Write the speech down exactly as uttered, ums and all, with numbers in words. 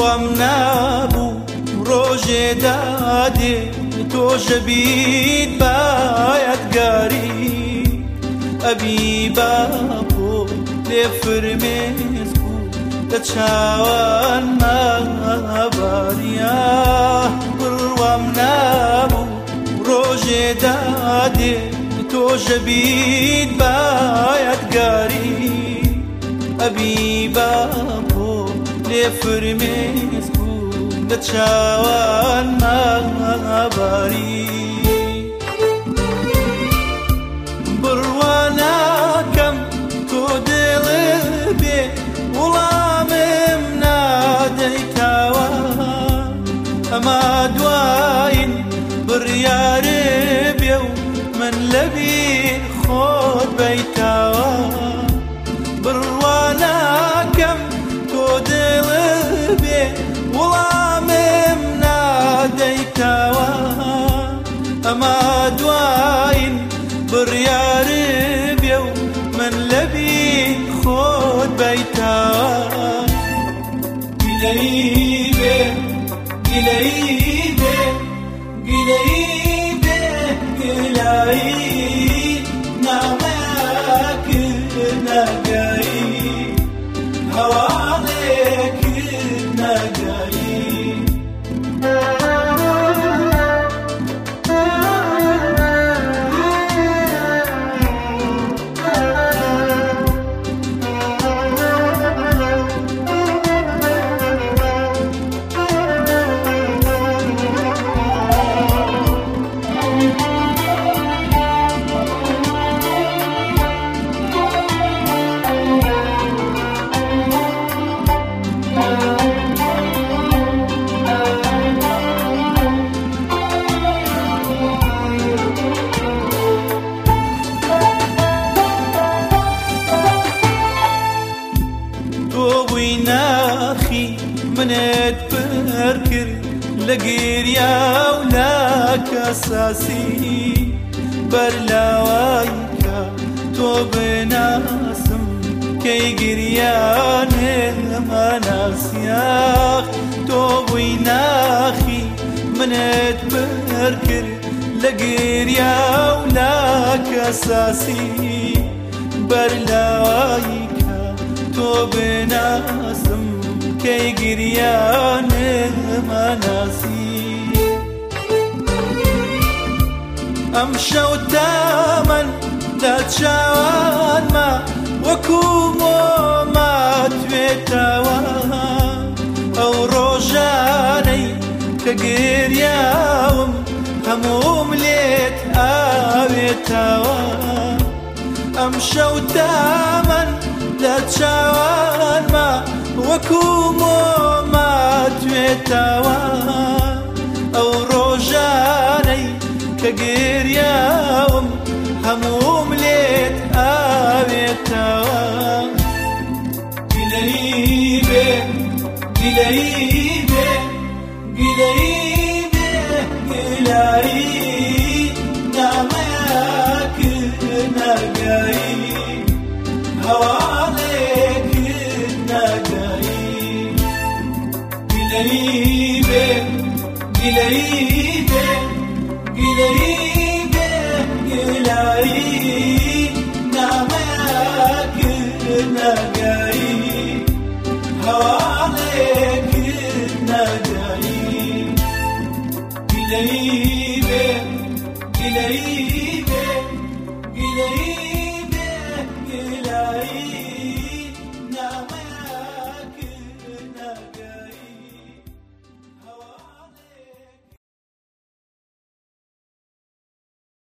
بڕوام نابوو ڕۆژێ دادێ تۆژە بیت بایەتگاری ئەبی با بۆ لێ فرمێز بوو لە چاوان ماباریە بڕوام نابوو ڕۆژێ دادێ تۆژە بیت بایەتگاری ئەبی با بۆ لێ فرمێز بوو لە چاوان ماباری بڕواناکەم تۆ دڵێ بێ وڵامم نادەیتاوە ئەما دوایین بڕیارێ بێ و من لەبیر خۆت بەیتاوە بڕواناکەم تۆ دڵێ بێ وڵامم نادەیتاوە ئەما دوایین بڕیارێ بێ و من لەبیر خۆت بەیتاوە گیلەی بێ گیلەی بێ گیلەی بێ گیلایی نامەکرد نەگەی هەواڵێکرد نەگەی منت پر کرد لە گێریا و لە کەساسی بەرلاوای کە تۆ بناسم کەی گریانێ مەناسیاخ تۆ بووی ناخی منت پر کرد لە گێریا و لە کەساسی بەرلاوای کە تۆ بناسم کەی گریانێ مەناسی ئەم شەو تامەن لە چاوانمە وەکو مۆما توێتەوە ئەو ڕۆژانەی کە گریاوم هەمووم لێت ئاوێتەوە ئەم شەو تامەن لە چاوانمە وەکو مۆما توێتەوە ئەو ڕۆژانەی کە گریاوم هەمووم لێت ئاوێتەوە گیلەی بێ گیلەی بێ گیلەی بێ گیلایی نامەکرد نەگەی هەواڵێکرد نەگەی گیلەی بێ گیلەی بێ گیلەی بێ گیلایی نامەکرد نەگەی هەواڵێکرد نەگەی گیلەی بێ گیلەی بێ گیلەی بێ گیلایی